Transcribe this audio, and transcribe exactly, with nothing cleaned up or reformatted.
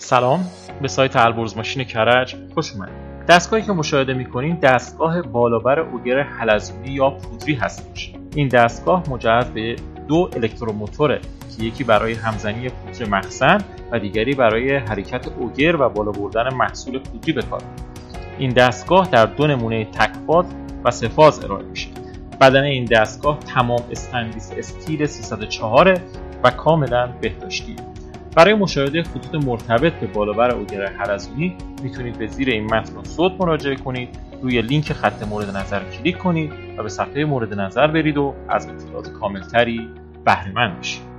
سلام، به سایت البرز ماشین کرج خوش اومدید. دستگاهی که مشاهده می‌کنید دستگاه بالابر اوگر حلزونی یا پودری هستش. این دستگاه مجهز به دو الکتروموتوره که یکی برای همزنی پودر مخزن و دیگری برای حرکت اوگر و بالا بردن محصول پودری به کار می‌برد. این دستگاه در دو نمونه تک‌فاز و سه فاز ارائه میشه. بدن این دستگاه تمام استنلیس استیل سیصد و چهار و کاملا بهداشتیه. برای مشاهده خطوط مرتبط به بالابر اوگر حلزونی میتونید به زیر این متن و صوت مراجعه کنید، روی لینک خط مورد نظر کلیک کنید و به صفحه مورد نظر برید و از اطلاعات کاملتری بهره مند بشید.